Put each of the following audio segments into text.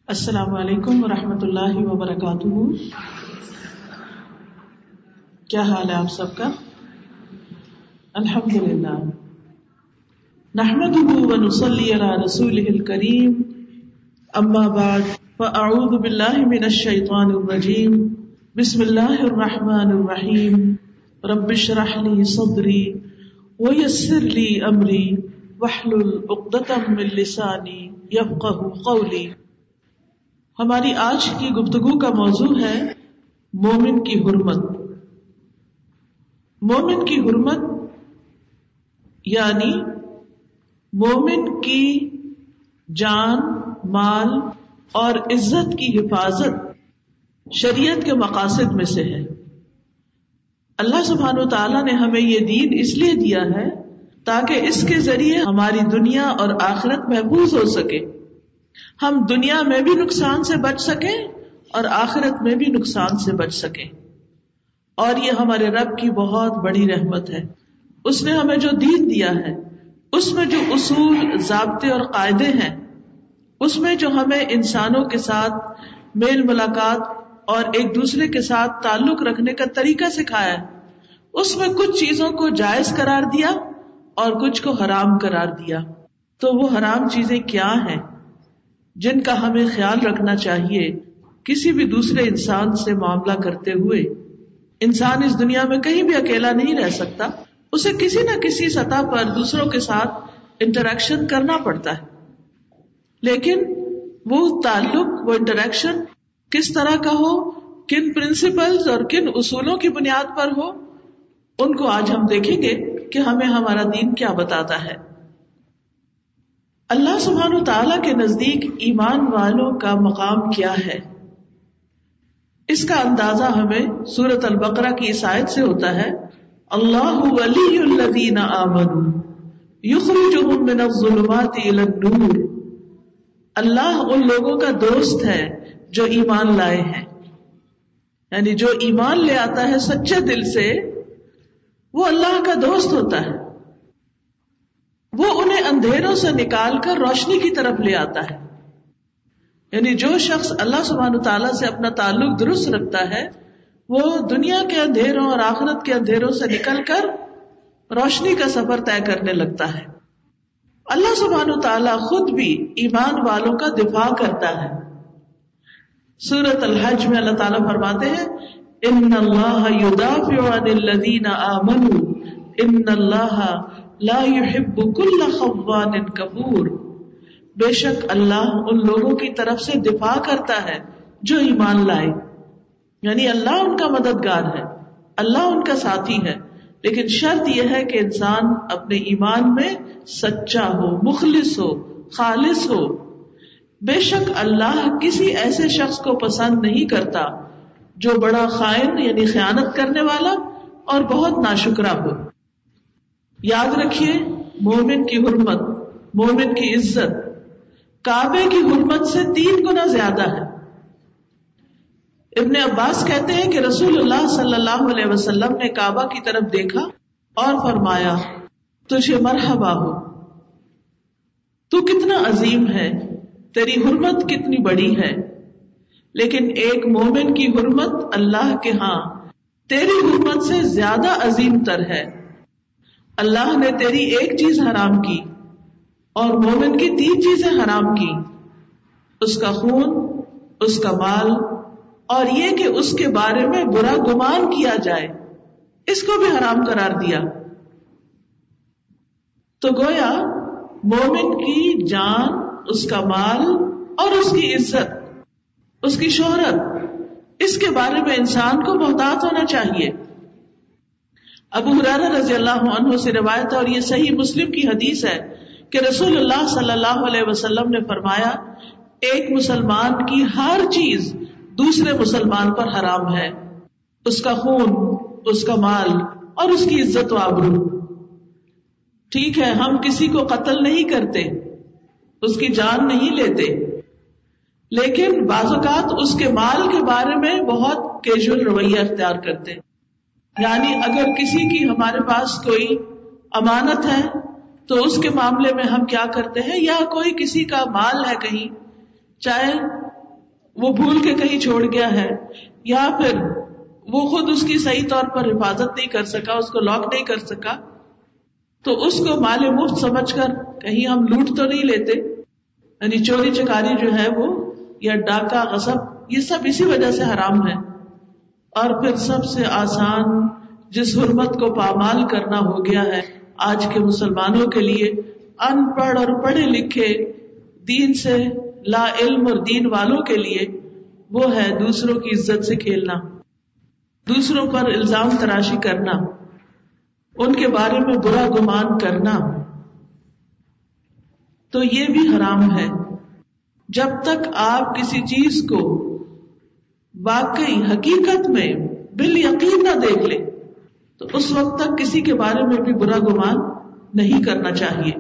السلام علیکم ورحمۃ اللہ وبرکاتہ. کیا حال ہے آپ سب کا؟ الحمدللہ. نحمده ونصلی علی رسولہ الکریم. اما بعد فاعوذ باللہ من الشیطان الرجیم. بسم اللہ الرحمن الرحیم. رب اشرح لی صدری ویسر لی امری واحلل عقدۃ من لسانی یفقہوا قولی. ہماری آج کی گفتگو کا موضوع ہے مومن کی حرمت. مومن کی حرمت یعنی مومن کی جان، مال اور عزت کی حفاظت شریعت کے مقاصد میں سے ہے. اللہ سبحانہ وتعالیٰ نے ہمیں یہ دین اس لیے دیا ہے تاکہ اس کے ذریعے ہماری دنیا اور آخرت محفوظ ہو سکے. ہم دنیا میں بھی نقصان سے بچ سکیں اور آخرت میں بھی نقصان سے بچ سکیں. اور یہ ہمارے رب کی بہت بڑی رحمت ہے. اس نے ہمیں جو دین دیا ہے، اس میں جو اصول، ضابطے اور قاعدے ہیں، اس میں جو ہمیں انسانوں کے ساتھ میل ملاقات اور ایک دوسرے کے ساتھ تعلق رکھنے کا طریقہ سکھایا ہے، اس میں کچھ چیزوں کو جائز قرار دیا اور کچھ کو حرام قرار دیا. تو وہ حرام چیزیں کیا ہیں جن کا ہمیں خیال رکھنا چاہیے کسی بھی دوسرے انسان سے معاملہ کرتے ہوئے؟ انسان اس دنیا میں کہیں بھی اکیلا نہیں رہ سکتا، اسے کسی نہ کسی سطح پر دوسروں کے ساتھ انٹریکشن کرنا پڑتا ہے. لیکن وہ تعلق، وہ انٹریکشن کس طرح کا ہو، کن پرنسپلز اور کن اصولوں کی بنیاد پر ہو، ان کو آج ہم دیکھیں گے کہ ہمیں ہمارا دین کیا بتاتا ہے. اللہ سبحانہ وتعالیٰ کے نزدیک ایمان والوں کا مقام کیا ہے، اس کا اندازہ ہمیں سورۃ البقرہ کی اس آیت سے ہوتا ہے. اللہ ولی الذین آمنوا یخرجہم من الظلمات الی النور. اللہ ان لوگوں کا دوست ہے جو ایمان لائے ہیں، یعنی جو ایمان لے آتا ہے سچے دل سے، وہ اللہ کا دوست ہوتا ہے. وہ انہیں اندھیروں سے نکال کر روشنی کی طرف لے آتا ہے. یعنی جو شخص اللہ سبحانہ تعالیٰ سے اپنا تعلق درست رکھتا ہے، وہ دنیا کے اندھیروں اور آخرت کے اندھیروں سے نکل کر روشنی کا سفر طے کرنے لگتا ہے. اللہ سبحانہ تعالیٰ خود بھی ایمان والوں کا دفاع کرتا ہے. سورۃ الحج میں اللہ تعالیٰ فرماتے ہیں ان اللہ یدافع عن الذین آمنوا ان اللہ لا يحب كل خوان کفور. بے شک اللہ ان لوگوں کی طرف سے دفاع کرتا ہے جو ایمان لائے. یعنی اللہ ان کا مددگار ہے، اللہ ان کا ساتھی ہے، لیکن شرط یہ ہے کہ انسان اپنے ایمان میں سچا ہو، مخلص ہو، خالص ہو. بے شک اللہ کسی ایسے شخص کو پسند نہیں کرتا جو بڑا خائن یعنی خیانت کرنے والا اور بہت ناشکرا ہو. یاد رکھیے، مومن کی حرمت، مومن کی عزت کعبے کی حرمت سے 3 گنا زیادہ ہے. ابن عباس کہتے ہیں کہ رسول اللہ صلی اللہ علیہ وسلم نے کعبہ کی طرف دیکھا اور فرمایا تجھے مرحبا ہو، تو کتنا عظیم ہے، تیری حرمت کتنی بڑی ہے. لیکن ایک مومن کی حرمت اللہ کے ہاں تیری حرمت سے زیادہ عظیم تر ہے. اللہ نے تیری ایک چیز حرام کی اور مومن کی 3 چیزیں حرام کی، اس کا خون، اس کا مال اور یہ کہ اس کے بارے میں برا گمان کیا جائے، اس کو بھی حرام قرار دیا. تو گویا مومن کی جان، اس کا مال اور اس کی عزت، اس کی شہرت، اس کے بارے میں انسان کو محتاط ہونا چاہیے. ابو ہریرہ رضی اللہ عنہ سے روایت ہے اور یہ صحیح مسلم کی حدیث ہے کہ رسول اللہ صلی اللہ علیہ وسلم نے فرمایا ایک مسلمان کی ہر چیز دوسرے مسلمان پر حرام ہے، اس کا خون، اس کا مال اور اس کی عزت و آبرو. ٹھیک ہے، ہم کسی کو قتل نہیں کرتے، اس کی جان نہیں لیتے، لیکن بعض اوقات اس کے مال کے بارے میں بہت کیجول رویہ اختیار کرتے. یعنی اگر کسی کی ہمارے پاس کوئی امانت ہے تو اس کے معاملے میں ہم کیا کرتے ہیں، یا کوئی کسی کا مال ہے کہیں، چاہے وہ بھول کے کہیں چھوڑ گیا ہے، یا پھر وہ خود اس کی صحیح طور پر حفاظت نہیں کر سکا، اس کو لاک نہیں کر سکا، تو اس کو مال مفت سمجھ کر کہیں ہم لوٹ تو نہیں لیتے، یعنی چوری چکاری جو ہے وہ، یا ڈاکہ غصب، یہ سب اسی وجہ سے حرام ہے. اور پھر سب سے آسان جس حرمت کو پامال کرنا ہو گیا ہے آج کے مسلمانوں کے لیے، ان پڑھ اور پڑھے لکھے دین سے لا علم اور دین والوں کے لیے، وہ ہے دوسروں کی عزت سے کھیلنا، دوسروں پر الزام تراشی کرنا، ان کے بارے میں برا گمان کرنا. تو یہ بھی حرام ہے. جب تک آپ کسی چیز کو واقعی حقیقت میں بالیقین نہ دیکھ لیں تو اس وقت تک کسی کے بارے میں بھی برا گمان نہیں کرنا چاہیے.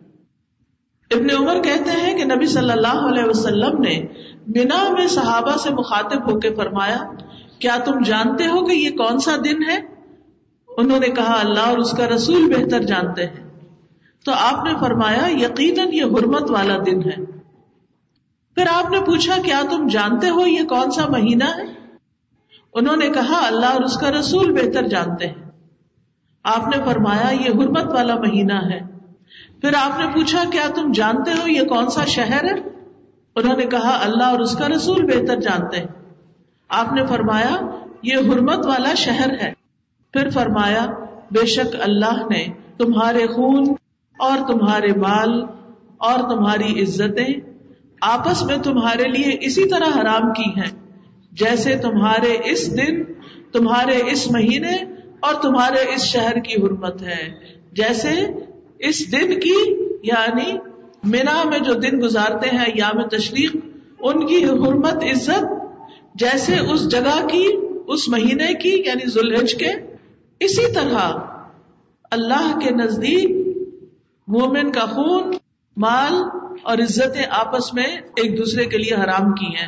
ابن عمر کہتے ہیں کہ نبی صلی اللہ علیہ وسلم نے منا میں صحابہ سے مخاطب ہو کے فرمایا، کیا تم جانتے ہو کہ یہ کون سا دن ہے؟ انہوں نے کہا اللہ اور اس کا رسول بہتر جانتے ہیں. تو آپ نے فرمایا یقیناً یہ حرمت والا دن ہے. پھر آپ نے پوچھا کیا تم جانتے ہو یہ کون سا مہینہ ہے؟ انہوں نے کہا اللہ اور اس کا رسول بہتر جانتے ہیں. آپ نے فرمایا یہ حرمت والا مہینہ ہے. پھر آپ نے پوچھا کیا تم جانتے ہو یہ کون سا شہر ہے؟ انہوں نے کہا اللہ اور اس کا رسول بہتر جانتے ہیں. آپ نے فرمایا یہ حرمت والا شہر ہے. پھر فرمایا بے شک اللہ نے تمہارے خون اور تمہارے مال اور تمہاری عزتیں آپس میں تمہارے لیے اسی طرح حرام کی ہیں جیسے تمہارے اس دن، تمہارے اس مہینے اور تمہارے اس شہر کی حرمت ہے. جیسے اس دن کی، یعنی منا میں جو دن گزارتے ہیں ایام تشریق، ان کی حرمت عزت جیسے اس جگہ کی، اس مہینے کی یعنی ذوالحج کے، اسی طرح اللہ کے نزدیک مومن کا خون، مال اور عزتیں آپس میں ایک دوسرے کے لیے حرام کی ہیں.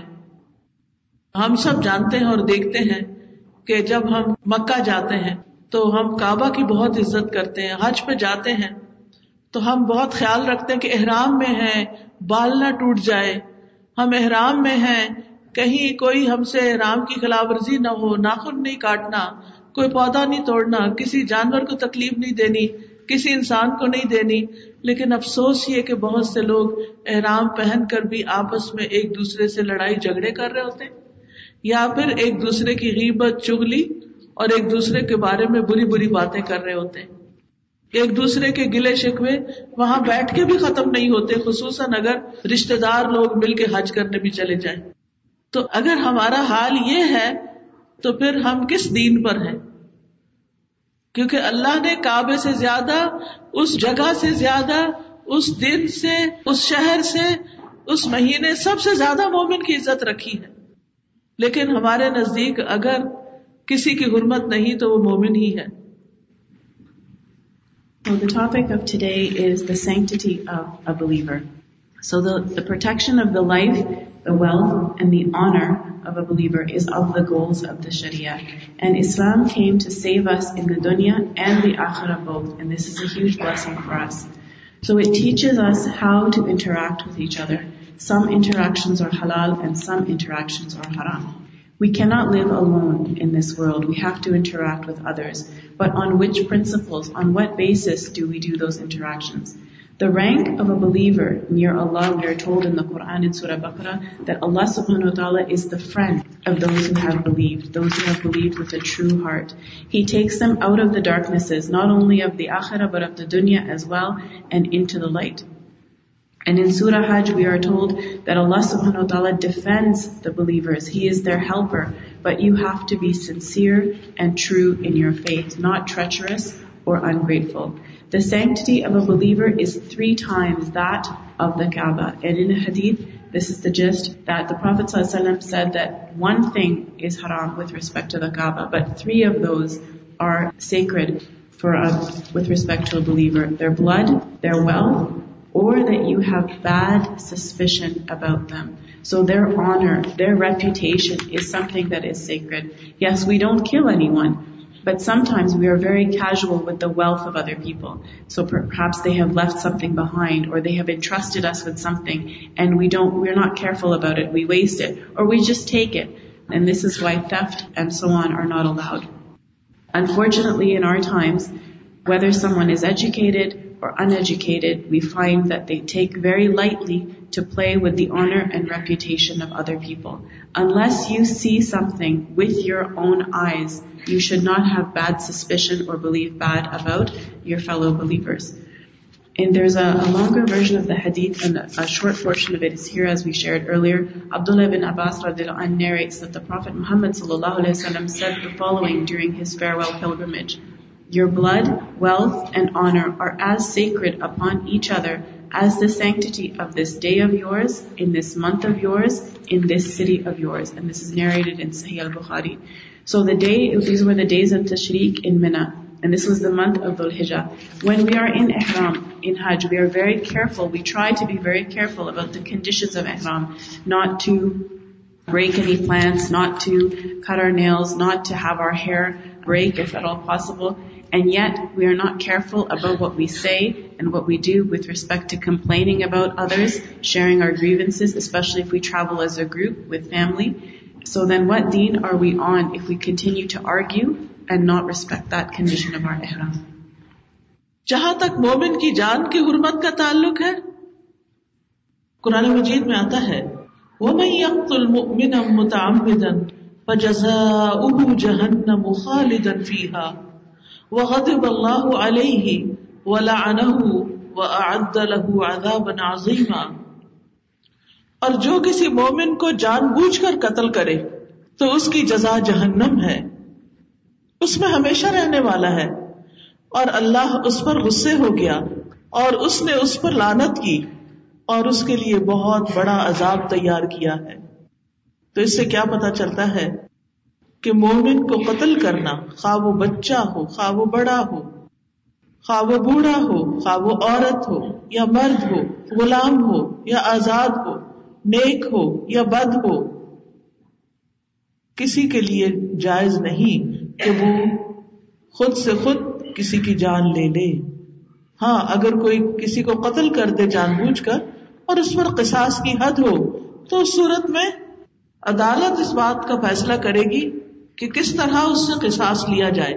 ہم سب جانتے ہیں اور دیکھتے ہیں کہ جب ہم مکہ جاتے ہیں تو ہم کعبہ کی بہت عزت کرتے ہیں. حج پہ جاتے ہیں تو ہم بہت خیال رکھتے ہیں کہ احرام میں ہیں بال نہ ٹوٹ جائے، ہم احرام میں ہیں کہیں کوئی ہم سے احرام کی خلاف ورزی نہ ہو، ناخن نہیں کاٹنا، کوئی پودا نہیں توڑنا، کسی جانور کو تکلیف نہیں دینی، کسی انسان کو نہیں دینی. لیکن افسوس یہ کہ بہت سے لوگ احرام پہن کر بھی آپس میں ایک دوسرے سے لڑائی جھگڑے کر رہے ہوتے ہیں، یا پھر ایک دوسرے کی غیبت، چغلی اور ایک دوسرے کے بارے میں بری بری باتیں کر رہے ہوتے ہیں. ایک دوسرے کے گلے شکوے وہاں بیٹھ کے بھی ختم نہیں ہوتے، خصوصاً اگر رشتہ دار لوگ مل کے حج کرنے بھی چلے جائیں. تو اگر ہمارا حال یہ ہے تو پھر ہم کس دین پر ہیں؟ کیونکہ اللہ نے کعبے سے زیادہ، اس جگہ سے زیادہ، اس دن سے، اس شہر سے، اس مہینے، سب سے زیادہ مومن کی عزت رکھی ہے. لیکن ہمارے نزدیک اگر کسی کی حرمت نہیں تو وہ مومن ہی ہے. Well, the topic of today is the sanctity of a believer. So the protection of the life, the wealth, and the honor of a believer is of the goals of the Sharia. And Islam came to save us in the dunya and the akhirah both. And this is a huge blessing for us. So it teaches us how to interact with each other. Some interactions are halal and some interactions are haram. We cannot live alone in this world. We have to interact with others. But on which principles, on what basis do we do those interactions? The rank of a believer near Allah, we are told in the Quran in Surah Baqarah that Allah subhanahu wa ta'ala is the friend of those who have believed with a true heart. He takes them out of the darknesses, not only of the akhirah but of the dunya as well, and into the light. And in Surah Hajj we are told that Allah subhanahu wa ta'ala defends the believers. He is their helper. But you have to be sincere and true in your faith, not treacherous or ungrateful. The sanctity of a believer is 3 times that of the Kaaba. And in a hadith, this is the gist, that the Prophet ﷺ said that one thing is haram with respect to the Kaaba, but 3 of those are sacred for us with respect to a believer. Their blood, their wealth, or that you have bad suspicion about them. So their honor, their reputation is something that is sacred. Yes, we don't kill anyone, But sometimes we are very casual with the wealth of other people. So perhaps they have left something behind, or they have entrusted us with something, and we're not careful about it. We waste it, or we just take it. And this is why theft and so on are not allowed. Unfortunately, in our times, whether someone is educated or uneducated, we find that they take very lightly to play with the honor and reputation of other people. Unless you see something with your own eyes, you should not have bad suspicion or believe bad about your fellow believers. And there's a longer version of the hadith, and a short portion of it is here as we shared earlier. Abdullah ibn Abbas radiallahu anh narrates that the Prophet Muhammad sallallahu alaihi wasallam said the following during his farewell pilgrimage: "Your blood, wealth, and honor are as sacred upon each other as the sanctity of this day of yours, in this month of yours, in this city of yours." And this is narrated in Sahih al-Bukhari. So these were the days of Tashriq in Mina, and this was the month of Dhul Hijjah. When we are in Ihram, in Hajj, we are very careful. We try to be very careful about the conditions of Ihram, not to break any plants, not to cut our nails, not to have our hair break if at all possible. And yet we are not careful about what we say and what we do with respect to complaining about others, sharing our grievances, especially if we travel as a group with family. So then what deen are we on if we continue to argue and not respect that condition of our ihram? جہاں تک مومن کی جان کی حرمت کا تعلق ہے، قرآن مجید میں آتا ہے وَمَن يَقْتُلْ مُؤْمِنًا مُتَعَمِّدًا فَجَزَاؤُهُ جَهَنَّمُ خَالِدًا فِيهَا وغضب اللہ علیہ ولعنہ وأعد له عذابا عظیما. اور جو کسی مومن کو جان بوجھ کر قتل کرے تو اس کی جزا جہنم ہے، اس میں ہمیشہ رہنے والا ہے، اور اللہ اس پر غصے ہو گیا اور اس نے اس پر لعنت کی اور اس کے لیے بہت بڑا عذاب تیار کیا ہے. تو اس سے کیا پتہ چلتا ہے کہ مومن کو قتل کرنا، خواہ وہ بچہ ہو، خواہ وہ بڑا ہو، خواہ وہ بوڑھا ہو، خواہ وہ عورت ہو یا مرد ہو، غلام ہو یا آزاد ہو، نیک ہو یا بد ہو، کسی کے لیے جائز نہیں کہ وہ خود سے خود کسی کی جان لے لے. ہاں، اگر کوئی کسی کو قتل کر دے جان بوجھ کر اور اس پر قصاص کی حد ہو تو اس صورت میں عدالت اس بات کا فیصلہ کرے گی کہ کس طرح اس سے قصاص لیا جائے.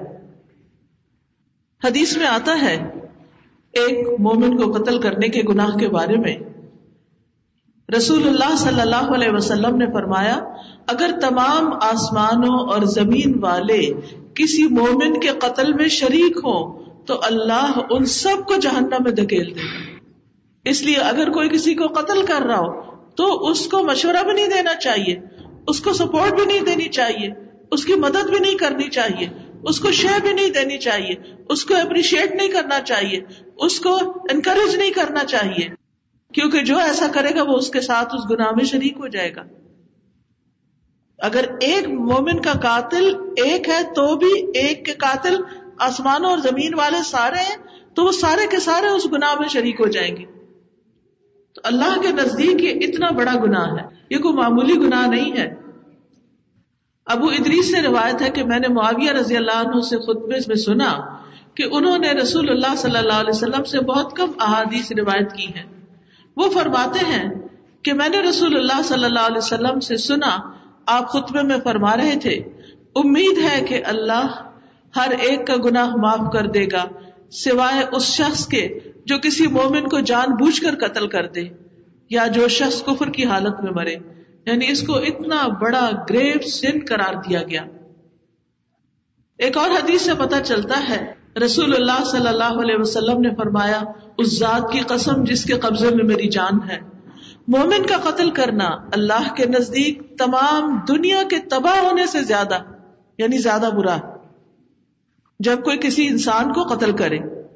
حدیث میں آتا ہے ایک مومن کو قتل کرنے کے گناہ کے بارے میں رسول اللہ صلی اللہ علیہ وسلم نے فرمایا، اگر تمام آسمانوں اور زمین والے کسی مومن کے قتل میں شریک ہوں تو اللہ ان سب کو جہنم میں دھکیل دے گا. اس لیے اگر کوئی کسی کو قتل کر رہا ہو تو اس کو مشورہ بھی نہیں دینا چاہیے، اس کو سپورٹ بھی نہیں دینی چاہیے، اس کی مدد بھی نہیں کرنی چاہیے، اس کو شے بھی نہیں دینی چاہیے، اس کو اپریشیٹ نہیں کرنا چاہیے، اس کو انکریج نہیں کرنا چاہیے، کیونکہ جو ایسا کرے گا وہ اس کے ساتھ اس گناہ میں شریک ہو جائے گا. اگر ایک مومن کا قاتل ایک ہے تو بھی ایک کے قاتل آسمانوں اور زمین والے سارے ہیں تو وہ سارے کے سارے اس گناہ میں شریک ہو جائیں گے. تو اللہ کے نزدیک یہ اتنا بڑا گناہ ہے، یہ کوئی معمولی گناہ نہیں ہے. ابو ادریس سے روایت ہے کہ میں نے معاویہ رضی اللہ عنہ سے خطبے میں سنا کہ انہوں نے رسول اللہ صلی اللہ علیہ وسلم سے بہت کم احادیث روایت کی ہیں. وہ فرماتے ہیں کہ میں نے رسول اللہ صلی اللہ علیہ وسلم سے سنا، آپ خطبے میں فرما رہے تھے، امید ہے کہ اللہ ہر ایک کا گناہ معاف کر دے گا سوائے اس شخص کے جو کسی مومن کو جان بوجھ کر قتل کر دے یا جو شخص کفر کی حالت میں مرے. یعنی اس کو اتنا بڑا گریو سن قرار دیا گیا. ایک اور حدیث سے پتہ چلتا ہے رسول اللہ صلی اللہ علیہ وسلم نے فرمایا، اس ذات کی قسم جس کے قبضے میں میری جان ہے، مومن کا قتل کرنا اللہ کے نزدیک تمام دنیا کے تباہ ہونے سے زیادہ، یعنی زیادہ برا ہے جب کوئی کسی انسان کو قتل کرے.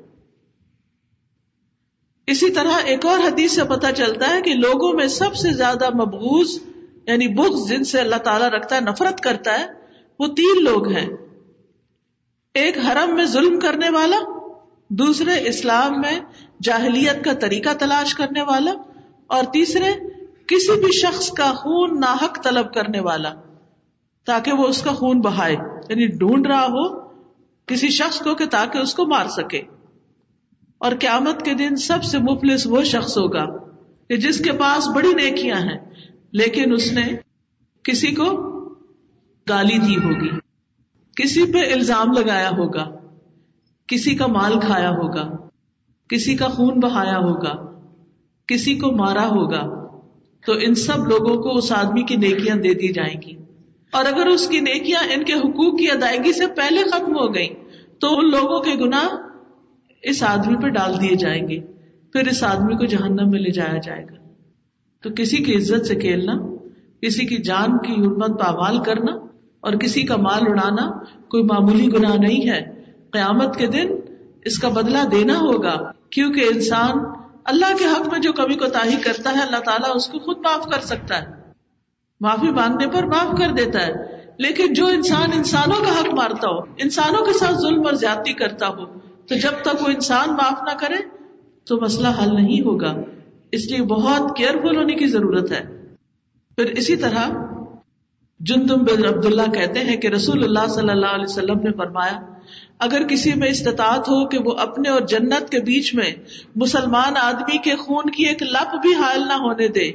اسی طرح ایک اور حدیث سے پتہ چلتا ہے کہ لوگوں میں سب سے زیادہ مبغوض یعنی بغض جن سے اللہ تعالیٰ رکھتا ہے، نفرت کرتا ہے، وہ 3 لوگ ہیں. ایک حرم میں ظلم کرنے والا، دوسرے اسلام میں جاہلیت کا طریقہ تلاش کرنے والا، اور تیسرے کسی بھی شخص کا خون ناحق طلب کرنے والا تاکہ وہ اس کا خون بہائے. یعنی ڈھونڈ رہا ہو کسی شخص کو کہ تاکہ اس کو مار سکے. اور قیامت کے دن سب سے مفلس وہ شخص ہوگا کہ جس کے پاس بڑی نیکیاں ہیں لیکن اس نے کسی کو گالی دی ہوگی، کسی پہ الزام لگایا ہوگا، کسی کا مال کھایا ہوگا، کسی کا خون بہایا ہوگا، کسی کو مارا ہوگا. تو ان سب لوگوں کو اس آدمی کی نیکیاں دے دی جائیں گی، اور اگر اس کی نیکیاں ان کے حقوق کی ادائیگی سے پہلے ختم ہو گئیں تو ان لوگوں کے گناہ اس آدمی پہ ڈال دیے جائیں گے، پھر اس آدمی کو جہنم میں لے جایا جائے گا. تو کسی کی عزت سے کھیلنا، کسی کی جان کی حرمت پامال کرنا اور کسی کا مال اڑانا کوئی معمولی گناہ نہیں ہے. قیامت کے دن اس کا بدلہ دینا ہوگا، کیونکہ انسان اللہ کے حق میں جو کمی کوتاہی کرتا ہے اللہ تعالیٰ اس کو خود معاف کر سکتا ہے، معافی مانگنے پر معاف کر دیتا ہے. لیکن جو انسان انسانوں کا حق مارتا ہو، انسانوں کے ساتھ ظلم اور زیادتی کرتا ہو، تو جب تک وہ انسان معاف نہ کرے تو مسئلہ حل نہیں ہوگا. اس لیے بہت کیئرفل ہونے کی ضرورت ہے. پھر اسی طرح جندب بن عبداللہ کہتے ہیں کہ رسول اللہ صلی اللہ علیہ وسلم نے فرمایا، اگر کسی میں استطاعت ہو کہ وہ اپنے اور جنت کے بیچ میں مسلمان آدمی کے خون کی ایک لپ بھی حائل نہ ہونے دے،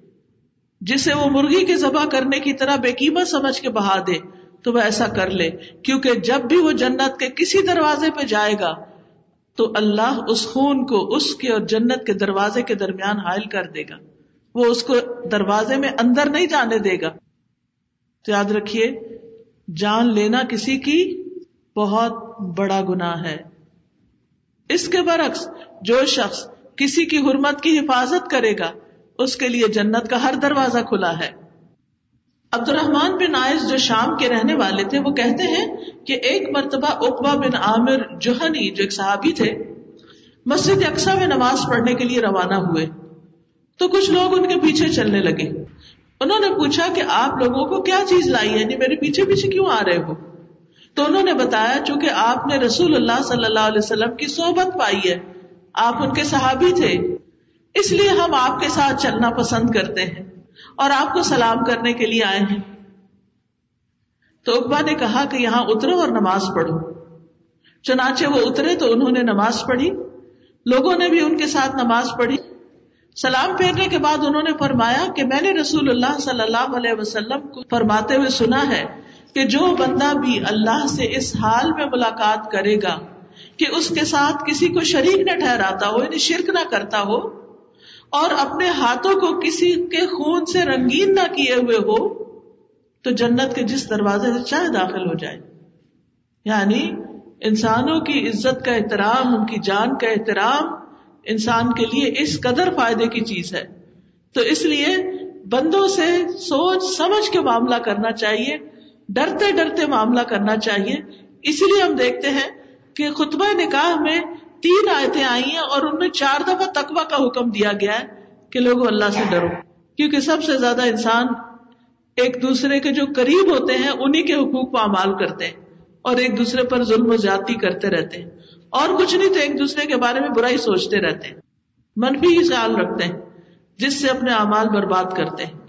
جسے وہ مرغی کے ذبح کرنے کی طرح بے قیمت سمجھ کے بہا دے، تو وہ ایسا کر لے، کیونکہ جب بھی وہ جنت کے کسی دروازے پہ جائے گا تو اللہ اس خون کو اس کے اور جنت کے دروازے کے درمیان حائل کر دے گا، وہ اس کو دروازے میں اندر نہیں جانے دے گا. تو یاد رکھیے، جان لینا کسی کی بہت بڑا گناہ ہے. اس کے برعکس جو شخص کسی کی حرمت کی حفاظت کرے گا اس کے لیے جنت کا ہر دروازہ کھلا ہے. عبد الرحمن بن عائز جو شام کے رہنے والے تھے وہ کہتے ہیں کہ ایک مرتبہ عقبہ بن عامر جوہنی جو ایک صحابی تھے مسجد اقصی میں نماز پڑھنے کے لیے روانہ ہوئے تو کچھ لوگ ان کے پیچھے چلنے لگے. انہوں نے پوچھا کہ آپ لوگوں کو کیا چیز لائی ہے، یعنی میرے پیچھے پیچھے کیوں آ رہے ہو؟ تو انہوں نے بتایا چونکہ آپ نے رسول اللہ صلی اللہ علیہ وسلم کی صحبت پائی ہے، آپ ان کے صحابی تھے، اس لیے ہم آپ کے ساتھ چلنا پسند کرتے ہیں اور آپ کو سلام کرنے کے لیے آئے ہیں. تو عقبہ نے کہا کہ یہاں اترو اور نماز پڑھو. چنانچہ وہ اترے تو انہوں نے نماز پڑھی، لوگوں نے بھی ان کے ساتھ نماز پڑھی. سلام پھیرنے کے بعد انہوں نے فرمایا کہ میں نے رسول اللہ صلی اللہ علیہ وسلم کو فرماتے ہوئے سنا ہے کہ جو بندہ بھی اللہ سے اس حال میں ملاقات کرے گا کہ اس کے ساتھ کسی کو شریک نہ ٹھہراتا ہو، یعنی شرک نہ کرتا ہو، اور اپنے ہاتھوں کو کسی کے خون سے رنگین نہ کیے ہوئے ہو، تو جنت کے جس دروازے سے چاہے داخل ہو جائے. یعنی انسانوں کی عزت کا احترام، ان کی جان کا احترام انسان کے لیے اس قدر فائدے کی چیز ہے. تو اس لیے بندوں سے سوچ سمجھ کے معاملہ کرنا چاہیے، ڈرتے ڈرتے معاملہ کرنا چاہیے. اسی لیے ہم دیکھتے ہیں کہ خطبہ نکاح میں 3 آیتیں آئی ہیں اور ان میں 4 دفعہ تقویٰ کا حکم دیا گیا ہے کہ لوگوں اللہ سے ڈرو، کیونکہ سب سے زیادہ انسان ایک دوسرے کے جو قریب ہوتے ہیں انہی کے حقوق پامال کرتے ہیں اور ایک دوسرے پر ظلم و زیادتی کرتے رہتے ہیں، اور کچھ نہیں تو ایک دوسرے کے بارے میں برائی سوچتے رہتے ہیں، منفی خیال رکھتے ہیں، جس سے اپنے اعمال برباد کرتے ہیں.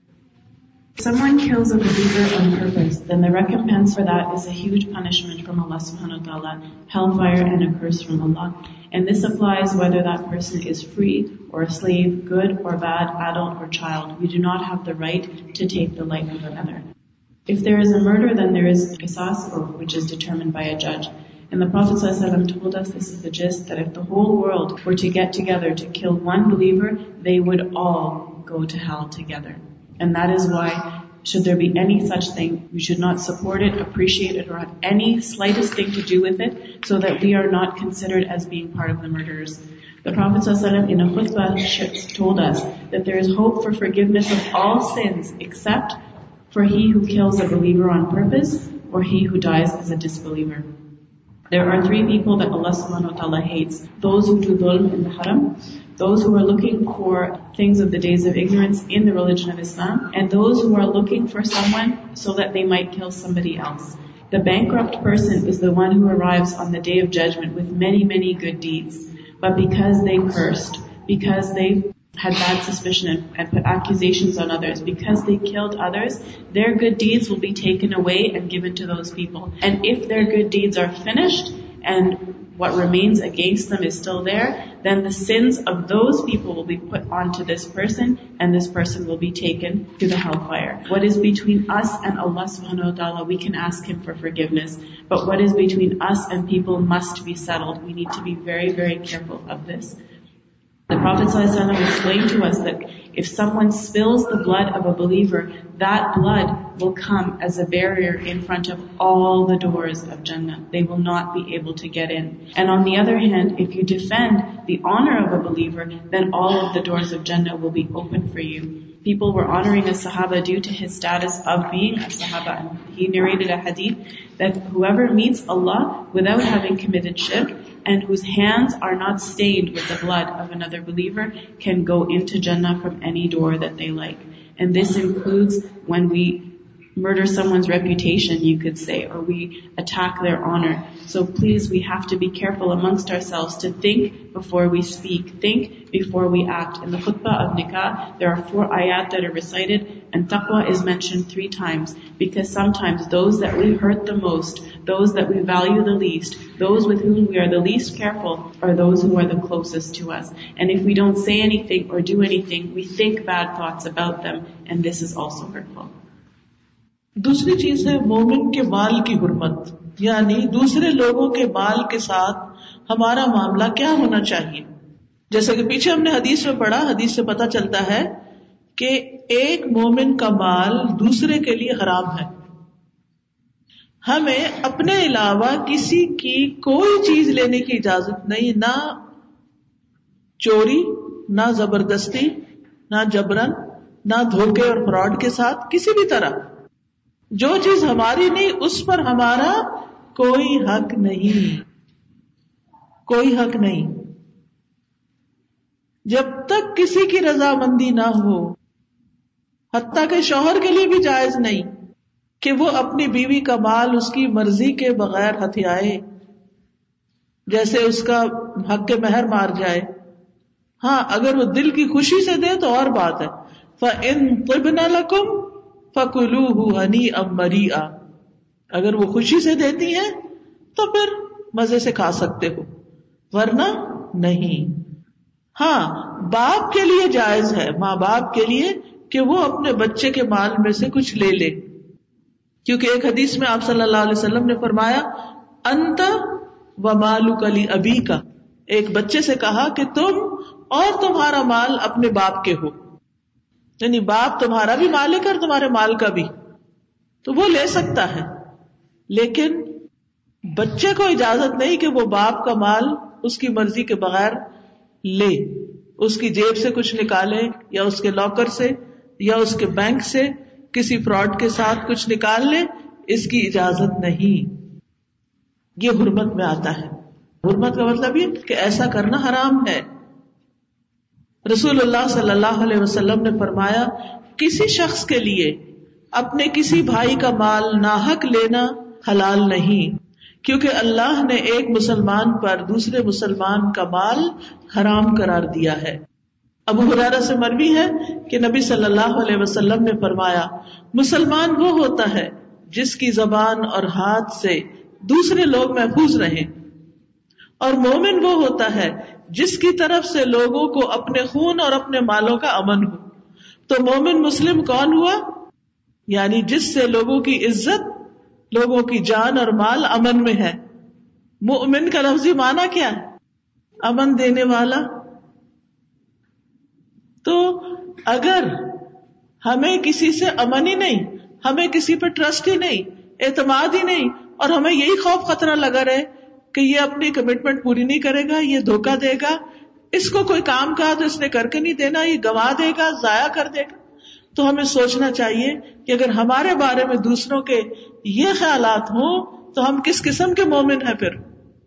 Someone kills a believer on purpose, then the recompense for that is a huge punishment from Allah subhanahu wa ta'ala, hellfire and a curse from Allah. And this applies whether that person is free or a slave, good or bad, adult or child. We do not have the right to take the life of another. If there is a murder, then there is qisas, which is determined by a judge. And the Prophet ﷺ told us, this is the gist, that if the whole world were to get together to kill one believer, they would all go to hell together. And that is why, should there be any such thing, we should not support it, appreciate it, or have any slightest thing to do with it, so that we are not considered as being part of the murderers. The Prophet ﷺ in a khutbah told us that there is hope for forgiveness of all sins except for he who kills a believer on purpose or he who dies as a disbeliever. There are 3 people that Allah subhanahu wa ta'ala hates: those who do dhulm in the haram, those who are looking for things of the days of ignorance in the religion of Islam, and those who are looking for someone so that they might kill somebody else. The bankrupt person is the one who arrives on the day of judgment with many, many good deeds, but because they cursed, because they had bad suspicion and put accusations on others, because they killed others, their good deeds will be taken away and given to those people. And if their good deeds are finished and what remains against them is still there, then the sins of those people will be put onto this person, and this person will be taken to the hellfire. What is between us and Allah subhanahu wa ta'ala, we can ask Him for forgiveness. But what is between us and people must be settled. We need to be very, very careful of this. The Prophet ﷺ explained to us that if someone spills the blood of a believer, that blood will come as a barrier in front of all the doors of Jannah. They will not be able to get in. And on the other hand, if you defend the honor of a believer, then all of the doors of Jannah will be open for you. People were honoring a Sahaba due to his status of being a Sahaba. And he narrated a hadith that whoever meets Allah without having committed shirk, and whose hands are not stained with the blood of another believer, can go into Jannah from any door that they like. And this includes when we murder someone's reputation, you could say, or we attack their honor. So please, we have to be careful amongst ourselves to think before we speak, think before we act. In the khutbah of nikah, there are 4 ayat that are recited, and taqwa is mentioned 3 times, because sometimes those that we hurt the most, those that we value the least, those with whom we are the least careful, are those who are the closest to us. And if we don't say anything or do anything, we think bad thoughts about them, and this is also hurtful. دوسری چیز ہے مومن کے مال کی حرمت، یعنی دوسرے لوگوں کے مال کے ساتھ ہمارا معاملہ کیا ہونا چاہیے. جیسا کہ پیچھے ہم نے حدیث میں پڑھا، حدیث سے پتہ چلتا ہے کہ ایک مومن کا مال دوسرے کے لیے حرام ہے. ہمیں اپنے علاوہ کسی کی کوئی چیز لینے کی اجازت نہیں، نہ چوری، نہ زبردستی، نہ جبرن، نہ دھوکے اور فراڈ کے ساتھ، کسی بھی طرح. جو چیز ہماری نہیں اس پر ہمارا کوئی حق نہیں، کوئی حق نہیں. جب تک کسی کی رضامندی نہ ہو، حتیٰ کہ شوہر کے لیے بھی جائز نہیں کہ وہ اپنی بیوی کا مال اس کی مرضی کے بغیر ہتھیائے، جیسے اس کا حق کے مہر مار جائے. ہاں اگر وہ دل کی خوشی سے دے تو اور بات ہے. فَإِن طِبْنَ لَكُمْ فَكُلُوهُ هَنِيئًا مَرِيئًا، اگر وہ خوشی سے دیتی ہیں تو پھر مزے سے کھا سکتے ہو، ورنہ نہیں. ہاں باپ کے لیے جائز ہے، ماں باپ کے لیے، کہ وہ اپنے بچے کے مال میں سے کچھ لے لے، کیونکہ ایک حدیث میں آپ صلی اللہ علیہ وسلم نے فرمایا انت ومالک لابیک، ایک بچے سے کہا کہ تم اور تمہارا مال اپنے باپ کے ہو، یعنی باپ تمہارا بھی مالک ہے اور تمہارے مال کا بھی، تو وہ لے سکتا ہے. لیکن بچے کو اجازت نہیں کہ وہ باپ کا مال اس کی مرضی کے بغیر لے، اس کی جیب سے کچھ نکالے، یا اس کے لاکر سے، یا اس کے بینک سے کسی فراڈ کے ساتھ کچھ نکال لے، اس کی اجازت نہیں. یہ حرمت میں آتا ہے. حرمت کا مطلب یہ کہ ایسا کرنا حرام ہے. رسول اللہ صلی اللہ علیہ وسلم نے فرمایا کسی شخص کے لیے اپنے کسی بھائی کا مال ناحق لینا حلال نہیں، کیونکہ اللہ نے ایک مسلمان پر دوسرے مسلمان کا مال حرام قرار دیا ہے. ابو ہریرہ سے مروی ہے کہ نبی صلی اللہ علیہ وسلم نے فرمایا مسلمان وہ ہوتا ہے جس کی زبان اور ہاتھ سے دوسرے لوگ محفوظ رہیں، اور مومن وہ ہوتا ہے جس کی طرف سے لوگوں کو اپنے خون اور اپنے مالوں کا امن ہو. تو مومن مسلم کون ہوا؟ یعنی جس سے لوگوں کی عزت، لوگوں کی جان اور مال امن میں ہے. مومن کا لفظی معنی کیا ہے؟ امن دینے والا. تو اگر ہمیں کسی سے امن ہی نہیں، ہمیں کسی پہ ٹرسٹ ہی نہیں، اعتماد ہی نہیں، اور ہمیں یہی خوف خطرہ لگا رہے کہ یہ اپنی کمٹمنٹ پوری نہیں کرے گا، یہ دھوکہ دے گا، اس کو کوئی کام کہا تو اس نے کر کے نہیں دینا، یہ گنوا دے گا، ضائع کر دے گا، تو ہمیں سوچنا چاہیے کہ اگر ہمارے بارے میں دوسروں کے یہ خیالات ہوں تو ہم کس قسم کے مومن ہیں پھر،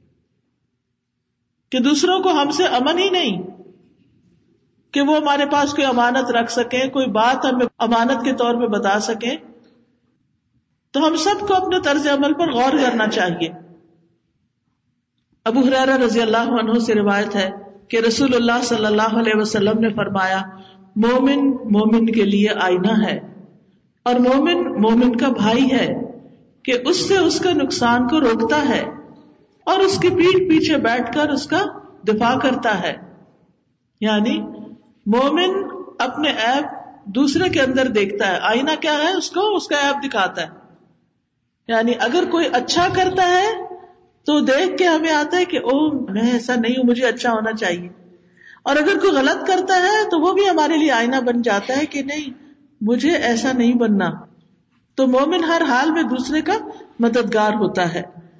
کہ دوسروں کو ہم سے امن ہی نہیں کہ وہ ہمارے پاس کوئی امانت رکھ سکیں، کوئی بات ہمیں امانت کے طور پہ بتا سکیں. تو ہم سب کو اپنے طرز عمل پر غور کرنا چاہیے. ابو ہریرہ رضی اللہ عنہ سے روایت ہے کہ رسول اللہ صلی اللہ علیہ وسلم نے فرمایا مومن مومن کے لیے آئینہ ہے اور مومن مومن کا بھائی ہے کہ اس سے اس کا نقصان کو روکتا ہے اور اس کی پیٹھ پیچھے بیٹھ کر اس کا دفاع کرتا ہے. یعنی مومن اپنے عیب دوسرے کے اندر دیکھتا ہے. آئینہ کیا ہے؟ اس کو اس کا عیب دکھاتا ہے. یعنی اگر کوئی اچھا کرتا ہے تو دیکھ کے ہمیں آتا ہے کہ او میں ایسا نہیں ہوں, مجھے اچھا ہونا چاہیے. اور اگر کوئی غلط کرتا ہے تو وہ بھی ہمارے لیے آئینہ بن جاتا ہے کہ نہیں, مجھے ایسا نہیں بننا. تو مومن ہر حال میں دوسرے کا مددگار ہوتا ہے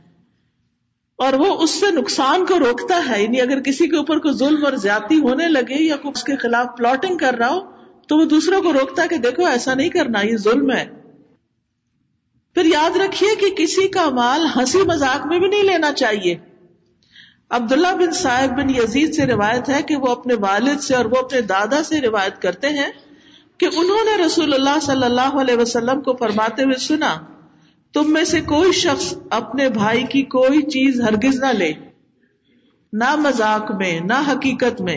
اور وہ اس سے نقصان کو روکتا ہے. یعنی اگر کسی کے اوپر کوئی ظلم اور زیادتی ہونے لگے یا کوئی اس کے خلاف پلاٹنگ کر رہا ہو تو وہ دوسروں کو روکتا ہے کہ دیکھو ایسا نہیں کرنا, یہ ظلم ہے. پھر یاد رکھیے کہ کسی کا مال ہنسی مذاق میں بھی نہیں لینا چاہیے. عبداللہ بن صائب بن یزید سے روایت ہے کہ وہ اپنے والد سے اور وہ اپنے دادا سے روایت کرتے ہیں کہ انہوں نے رسول اللہ صلی اللہ علیہ وسلم کو فرماتے ہوئے سنا, تم میں سے کوئی شخص اپنے بھائی کی کوئی چیز ہرگز نہ لے, نہ مذاق میں نہ حقیقت میں.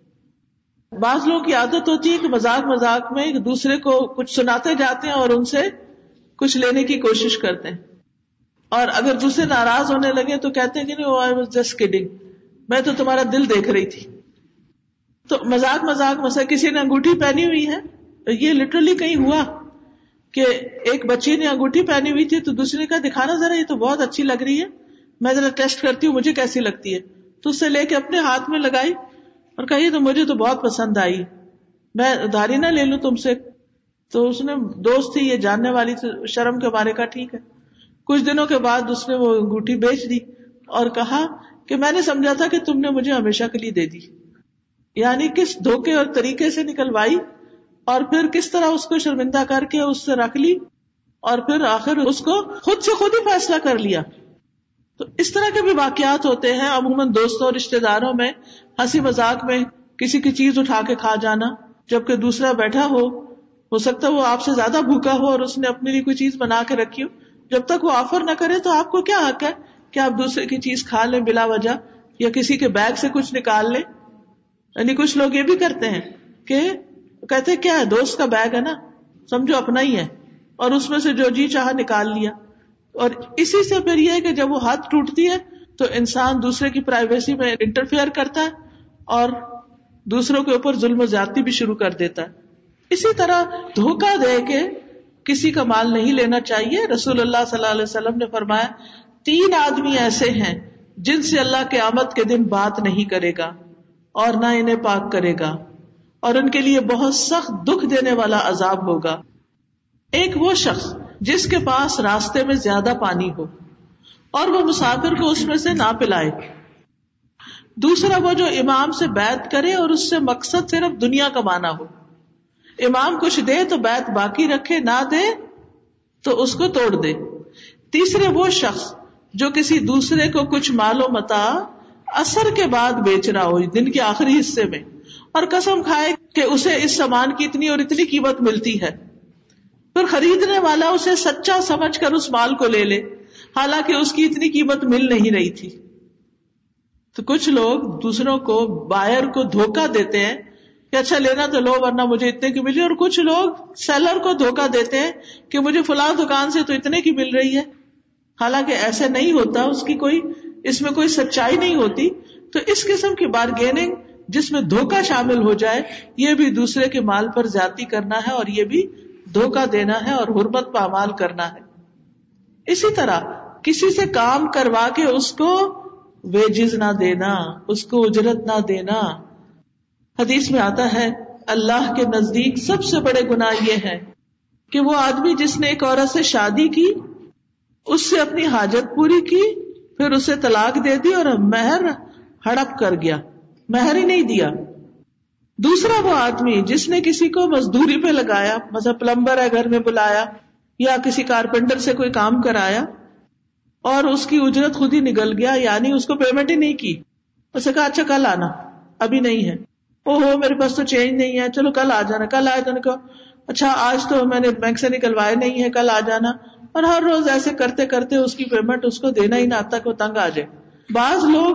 بعض لوگوں کی عادت ہوتی ہے کہ مذاق مذاق میں دوسرے کو کچھ سناتے جاتے ہیں اور ان سے کچھ لینے کی کوشش کرتے ہیں, اور اگر دوسرے ناراض ہونے لگے تو کہتے ہیں کہ نہیں, I was just kidding, میں تو تمہارا دل دیکھ رہی تھی. تو مذاق مذاق مثلا کسی نے انگوٹھی پہنی ہوئی ہے, یہ لٹرلی کہیں ہوا کہ ایک بچی نے انگوٹھی پہنی ہوئی تھی تو دوسرے نے کہا دکھانا ذرا, یہ تو بہت اچھی لگ رہی ہے, میں ذرا ٹیسٹ کرتی ہوں مجھے کیسی لگتی ہے. تو اس سے لے کے اپنے ہاتھ میں لگائی اور کہی تو مجھے تو بہت پسند آئی, میں ادھاری نہ لے لوں تم سے. تو اس نے دوست تھی, یہ جاننے والی تھی, شرم کے مارے کا ٹھیک ہے. کچھ دنوں کے بعد اس نے وہ انگوٹھی بیچ دی اور کہا کہ میں نے سمجھا تھا کہ تم نے مجھے ہمیشہ کے لیے دے دی. یعنی کس دھوکے اور طریقے سے نکلوائی اور پھر کس طرح اس کو شرمندہ کر کے اس سے رکھ لی اور پھر آخر اس کو خود سے خود ہی فیصلہ کر لیا. تو اس طرح کے بھی واقعات ہوتے ہیں. عموماً دوستوں اور رشتے داروں میں ہنسی مذاق میں کسی کی چیز اٹھا کے کھا جانا, جبکہ دوسرا بیٹھا ہو سکتا ہے وہ آپ سے زیادہ بھوکا ہو اور اس نے اپنے لیے کوئی چیز بنا کے رکھی ہو, جب تک وہ آفر نہ کرے تو آپ کو کیا حق ہے کہ آپ دوسرے کی چیز کھا لیں بلا وجہ, یا کسی کے بیگ سے کچھ نکال لیں. یعنی کچھ لوگ یہ بھی کرتے ہیں کہ کہتے کیا ہے, دوست کا بیگ ہے نا, سمجھو اپنا ہی ہے, اور اس میں سے جو جی چاہا نکال لیا. اور اسی سے پھر یہ ہے کہ جب وہ حد ٹوٹتی ہے تو انسان دوسرے کی پرائیویسی میں انٹرفیئر کرتا ہے اور دوسروں کے اوپر ظلم و زیادتی بھی شروع کر دیتا ہے. اسی طرح دھوکہ دے کے کسی کا مال نہیں لینا چاہیے. رسول اللہ صلی اللہ علیہ وسلم نے فرمایا 3 آدمی ایسے ہیں جن سے اللہ قیامت کے دن بات نہیں کرے گا اور نہ انہیں پاک کرے گا, اور ان کے لیے بہت سخت دکھ دینے والا عذاب ہوگا. ایک وہ شخص جس کے پاس راستے میں زیادہ پانی ہو اور وہ مسافر کو اس میں سے نہ پلائے. دوسرا وہ جو امام سے بیعت کرے اور اس سے مقصد صرف دنیا کمانا ہو. امام کچھ دے تو بیعت باقی رکھے, نہ دے تو اس کو توڑ دے. تیسرے وہ شخص جو کسی دوسرے کو کچھ مال و متاع عصر کے بعد بیچ رہا ہو, دن کے آخری حصے میں, اور قسم کھائے کہ اسے اس سامان کی اتنی اور اتنی قیمت ملتی ہے, پھر خریدنے والا اسے سچا سمجھ کر اس مال کو لے لے حالانکہ اس کی اتنی قیمت مل نہیں رہی تھی. تو کچھ لوگ دوسروں کو, بائر کو دھوکہ دیتے ہیں کہ اچھا لینا تو لو ورنہ مجھے اتنے کی ملی, اور کچھ لوگ سیلر کو دھوکہ دیتے ہیں کہ مجھے فلاں دکان سے تو اتنے کی مل رہی ہے, حالانکہ ایسا نہیں ہوتا, اس کی کوئی اس میں کوئی سچائی نہیں ہوتی. تو اس قسم کی بارگیننگ جس میں دھوکہ شامل ہو جائے, یہ بھی دوسرے کے مال پر زیادتی کرنا ہے اور یہ بھی دھوکہ دینا ہے اور حرمت پامال کرنا ہے. اسی طرح کسی سے کام کروا کے اس کو ویجز نہ دینا, اس کو اجرت نہ دینا. حدیث میں آتا ہے اللہ کے نزدیک سب سے بڑے گناہ یہ ہے کہ وہ آدمی جس نے ایک عورت سے شادی کی, اس سے اپنی حاجت پوری کی, پھر اسے طلاق دے دی اور مہر ہڑپ کر گیا, مہر ہی نہیں دیا. دوسرا وہ آدمی جس نے کسی کو مزدوری پہ لگایا, مثلا پلمبر ہے گھر میں بلایا یا کسی کارپینٹر سے کوئی کام کرایا اور اس کی اجرت خود ہی نکل گیا, یعنی اس کو پیمنٹ ہی نہیں کی. اسے کہا اچھا کل آنا, ابھی نہیں ہے, اوہو میرے پاس تو چینج نہیں ہے, چلو کل آ جانا. کل آئے تو نے کہا اچھا آج تو میں نے بینک سے نکلوائے نہیں ہے, کل آ جانا. اور ہر روز ایسے کرتے کرتے اس کی پیمنٹ اس کو دینا ہی نہ تک وہ تنگ آ جائے. بعض لوگ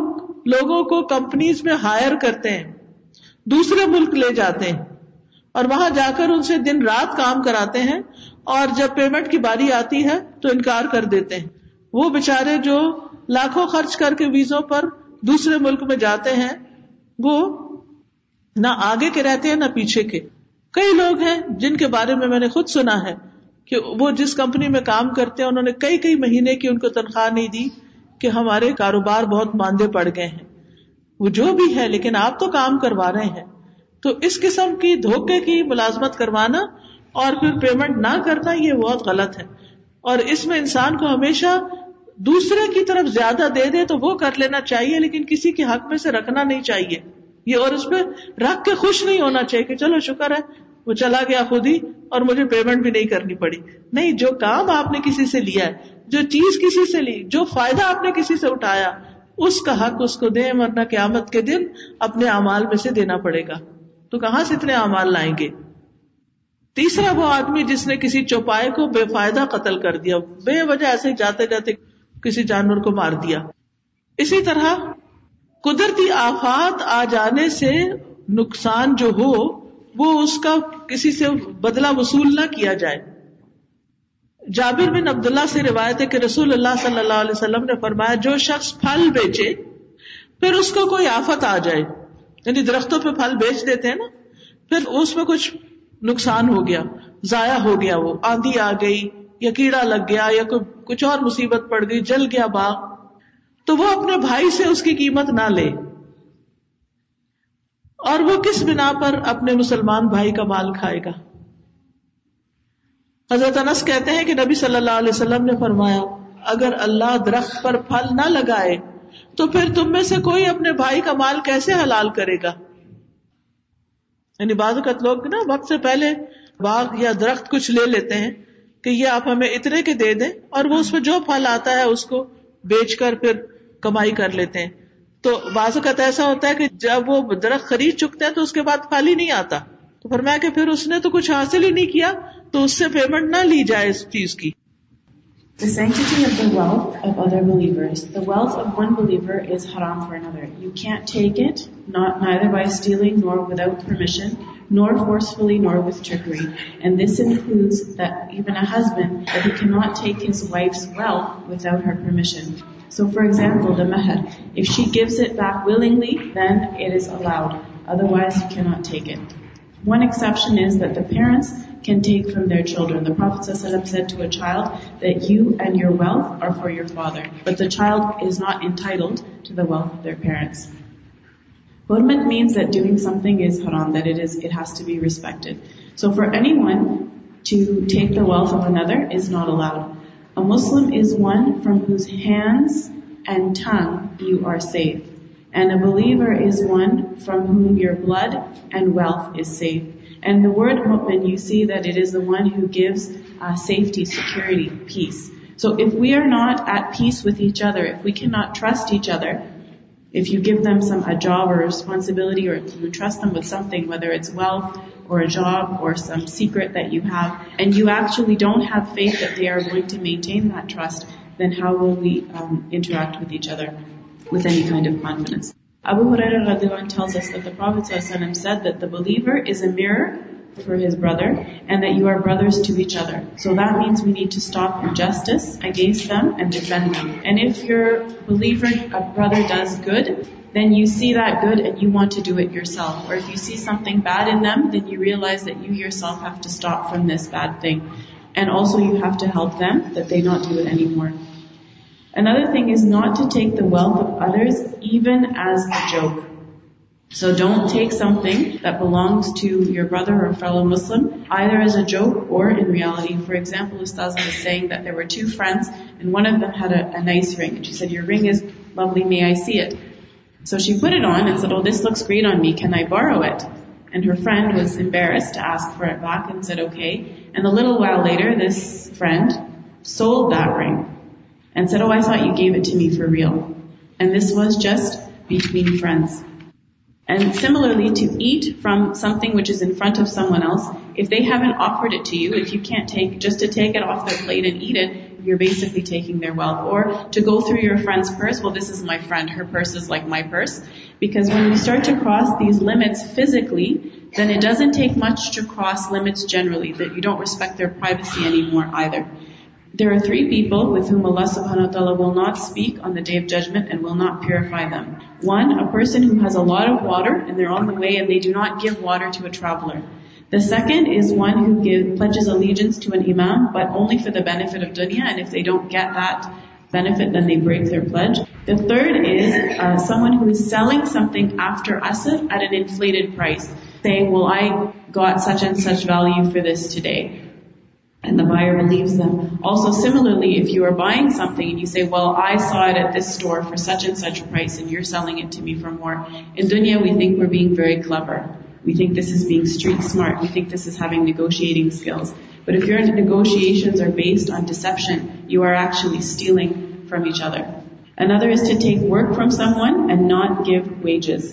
لوگوں کو کمپنیز میں ہائر کرتے ہیں، دوسرے ملک لے جاتے ہیں اور وہاں جا کر ان سے دن رات کام کراتے ہیں، اور جب پیمنٹ کی باری آتی ہے تو انکار کر دیتے ہیں. وہ بیچارے جو لاکھوں خرچ کر کے ویزوں پر دوسرے ملک میں جاتے ہیں، وہ نہ آگے کے رہتے ہیں نہ پیچھے کے. کئی لوگ ہیں جن کے بارے میں میں نے خود سنا ہے کہ وہ جس کمپنی میں کام کرتے ہیں انہوں نے کئی مہینے کی ان کو تنخواہ نہیں دی کہ ہمارے کاروبار بہت ماندے پڑ گئے ہیں. وہ جو بھی ہے لیکن آپ تو کام کروا رہے ہیں. تو اس قسم کی دھوکے کی ملازمت کروانا اور پھر پیمنٹ نہ کرنا یہ بہت غلط ہے. اور اس میں انسان کو ہمیشہ دوسرے کی طرف زیادہ دے دے تو وہ کر لینا چاہیے، لیکن کسی کے حق میں سے رکھنا نہیں چاہیے یہ، اور اس پہ رکھ کے خوش نہیں ہونا چاہیے کہ چلو شکر ہے وہ چلا گیا خود ہی اور مجھے پیمنٹ بھی نہیں کرنی پڑی. نہیں، جو کام آپ نے کسی سے لیا ہے، جو چیز کسی سے لی، جو فائدہ آپ نے کسی سے اٹھایا، اس کا حق اس کو دیں، ورنہ قیامت کے دن اپنے اعمال میں سے دینا پڑے گا. تو کہاں سے اتنے اعمال لائیں گے؟ تیسرا وہ آدمی جس نے کسی چوپائے کو بے فائدہ قتل کر دیا، بے وجہ ایسے جاتے جاتے کسی جانور کو مار دیا. اسی طرح قدرتی آفات آ جانے سے نقصان جو ہو وہ اس کا کسی سے بدلہ وصول نہ کیا جائے. جابر بن عبداللہ سے روایت ہے کہ رسول اللہ صلی اللہ علیہ وسلم نے فرمایا، جو شخص پھل بیچے پھر اس کو کوئی آفت آ جائے، یعنی درختوں پہ پھل بیچ دیتے ہیں نا، پھر اس میں کچھ نقصان ہو گیا، ضائع ہو گیا، وہ آندھی آ گئی یا کیڑا لگ گیا یا کچھ اور مصیبت پڑ گئی، جل گیا باغ، تو وہ اپنے بھائی سے اس کی قیمت نہ لے. اور وہ کس بنا پر اپنے مسلمان بھائی کا مال کھائے گا؟ حضرت انس کہتے ہیں کہ نبی صلی اللہ علیہ وسلم نے فرمایا، اگر اللہ درخت پر پھل نہ لگائے تو پھر تم میں سے کوئی اپنے بھائی کا مال کیسے حلال کرے گا؟ یعنی بعض اوقات لوگ نا وقت سے پہلے باغ یا درخت کچھ لے لیتے ہیں کہ یہ آپ ہمیں اتنے کے دے دیں، اور وہ اس میں جو پھل آتا ہے اس کو بیچ کر پھر کمائی کر لیتے ہیں. تو بعض اوقات ایسا ہوتا ہے کہ جب وہ درخت خرید چکتے ہیں تو اس کے بعد پھل ہی نہیں آتا، تو فرمایا کہ پھر اس نے تو کچھ حاصل ہی نہیں کیا، تو اس سے پیمنٹ نہ لی جائے اس چیز کی. The sanctity of the wealth of other believers. The wealth of one believer is haram for another. You can't take it, neither by stealing nor without permission, nor forcefully nor with trickery. And this includes that even a husband, that he cannot take his wife's wealth without her permission. So for example, the mahar, if she gives it back willingly, then it is allowed. Otherwise, you cannot take it. One exception is that the parents can take from their children. The Prophet ﷺ said to a child that you and your wealth are for your father, but the child is not entitled to the wealth of their parents. Hurmat means that doing something is haram, that it has to be respected. So for anyone to take the wealth of another is not allowed. A Muslim is one from whose hands and tongue you are safe. And a believer is one from whom your blood and wealth is safe. And the word mu'min, you see that it is the one who gives safety, security, peace. So if we are not at peace with each other, if we cannot trust each other, if you give them a job or responsibility, or if you trust them with something, whether it's wealth or a job or some secret that you have, and you actually don't have faith that they are going to maintain that trust, then how will we interact with each other with any kind of confidence? Abu Hurairah radhiyallahu anhu tells us that the Prophet ﷺ said that the believer is a mirror for his brother, and that you are brothers to each other. So that means we need to stop injustice against them and defend them. And if your believer, a brother, does good, then you see that good and you want to do it yourself. Or if you see something bad in them, then you realize that you yourself have to stop from this bad thing. And also you have to help them that they not do it anymore. Another thing is not to take the wealth of others even as a joke. So don't take something that belongs to your brother or fellow Muslim either as a joke or in reality. For example, Ustaz was saying that there were two friends and one of them had a nice ring. And she said, your ring is lovely, may I see it? So she put it on and said, oh, this looks great on me, can I borrow it? And her friend was embarrassed to ask for it back and said, okay. And a little while later, this friend sold that ring and said, oh, I thought you gave it to me for real. And this was just between friends. And similarly, to eat from something which is in front of someone else, if they haven't offered it to you, if you can't just to take it off their plate and eat it, you're basically taking their wealth. Or to go through your friend's purse, well, this is my friend, her purse is like my purse. Because when we start to cross these limits physically, then it doesn't take much to cross limits generally, that you don't respect their privacy anymore either. There are 3 people with whom Allah subhanahu wa ta'ala will not speak on the Day of Judgment and will not purify them. 1, a person who has a lot of water and they're on the way and they do not give water to a traveler. The second is one who pledges allegiance to an imam, but only for the benefit of dunya, and if they don't get that benefit, then they break their pledge. The third is someone who is selling something after asr at an inflated price, saying, well, I got such and such value for this today. And the buyer believes them. Also similarly, if you are buying something and you say, well, I saw it at this store for such and such price and you're selling it to me for more. In dunya, we think we're being very clever. We think this is being street smart. We think this is having negotiating skills. But if your negotiations are based on deception, you are actually stealing from each other. Another is to take work from someone and not give wages.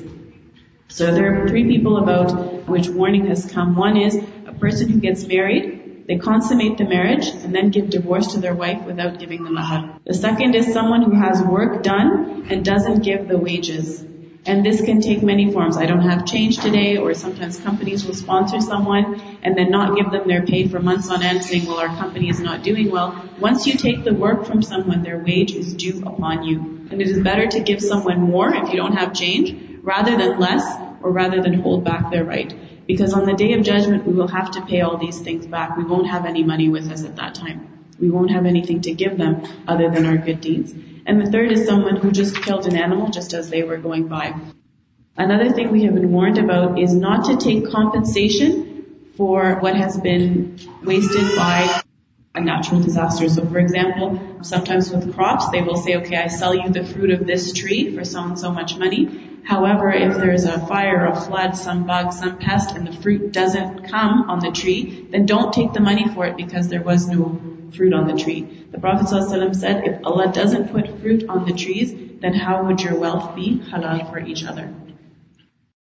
So there are 3 people about which warning has come. One is a person who gets married, they consummate the marriage and then give divorce to their wife without giving the mahar. The second is someone who has work done and doesn't give the wages. And this can take many forms. I don't have change today, or sometimes companies will sponsor someone and then not give them their pay for months on end, saying, well, our company is not doing well. Once you take the work from someone, their wage is due upon you. And it is better to give someone more if you don't have change, rather than less, or rather than hold back their right. Because on the Day of Judgment, we will have to pay all these things back. We won't have any money with us at that time. We won't have anything to give them other than our good deeds. And the third is someone who just killed an animal just as they were going by. Another thing we have been warned about is not to take compensation for what has been wasted by a natural disaster. So for example, sometimes with crops, they will say, okay, I sell you the fruit of this tree for so and so much money. However, if there's a fire, a flood, some bug, some pest, and the fruit doesn't come on the tree, then don't take the money for it because there was no fruit on the tree. The Prophet ﷺ said, if Allah doesn't put fruit on the trees, then how would your wealth be halal for each other?